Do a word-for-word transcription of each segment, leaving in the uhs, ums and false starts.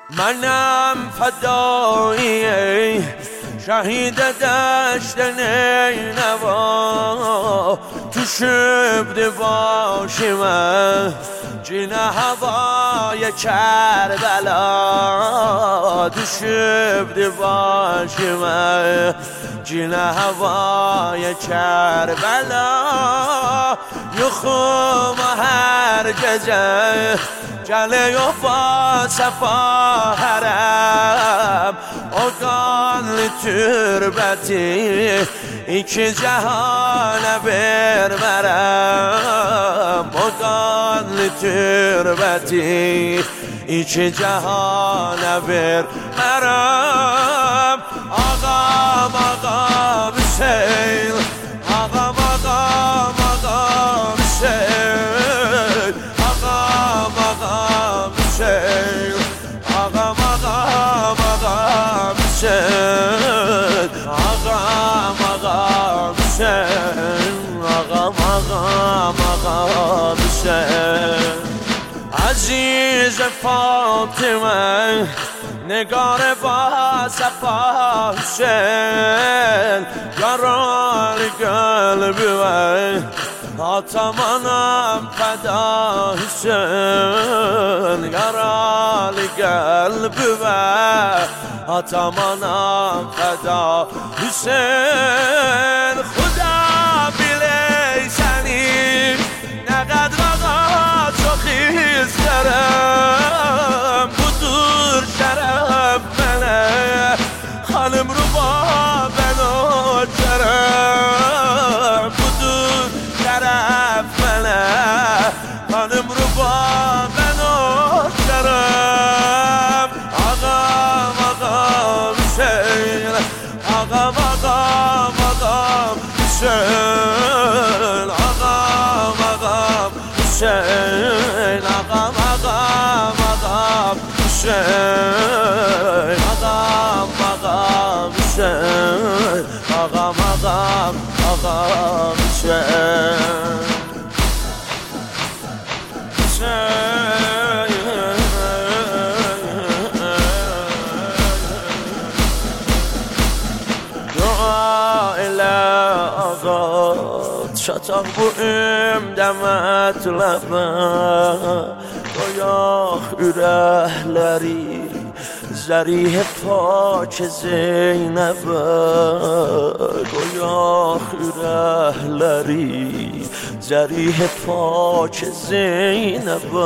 منم فدایی شهید دشت نینوا تو شبد باشی من جین هوای کربلا تو شبد باشی من جین هوای کربلا یخوم هر گجه جله و با صفا حرم اگان تربتی ایک جهان برمرم اگان تربتی ایک جهان برمرم آقام آقام حسین آقام آقام آقام حسین آقام آقام حسین آقام آقام آقام حسین آقام آقام حسین آقام آقام آقام حسین عزیز فاطمه نگار با صفا حسین یاران قلبی من آتمانم فدا حسین یاران قلبی من آتمانم فدا حسین خدا بلیسنی نقد وقا تو خیز کرم بدور شرف منه خانم رو با بنا کرم بدور شرف منه خانم رو با بنا کرم آقام آقام حسین آقام آقام آقام حسین آقام آقام حسین آقام آقام آقام حسین آقام آقام حسین آقام آقام آقام حسین دعا اله آقا شتاق بویم دمت لبه گویا ürəkləri زریح پاک زینبه گویا ürəkləri زریح پاک زینبه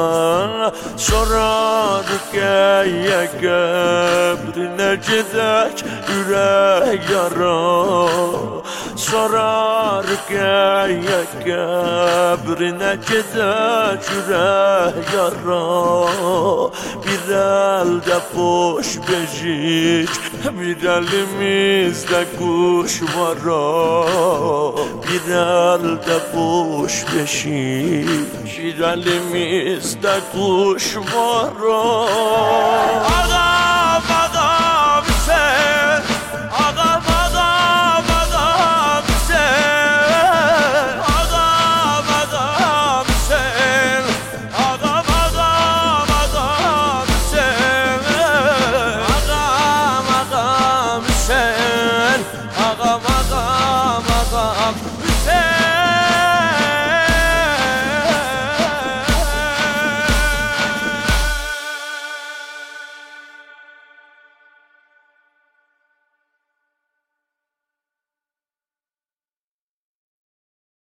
sorar gəyə qəbrinə gedək ürək yara sorar gəyə qəbrinə gedək ürək yara bir əldə boş beşik bir əlimizdə quşvara bir əldə boş beşik bir əlimizdə quşvara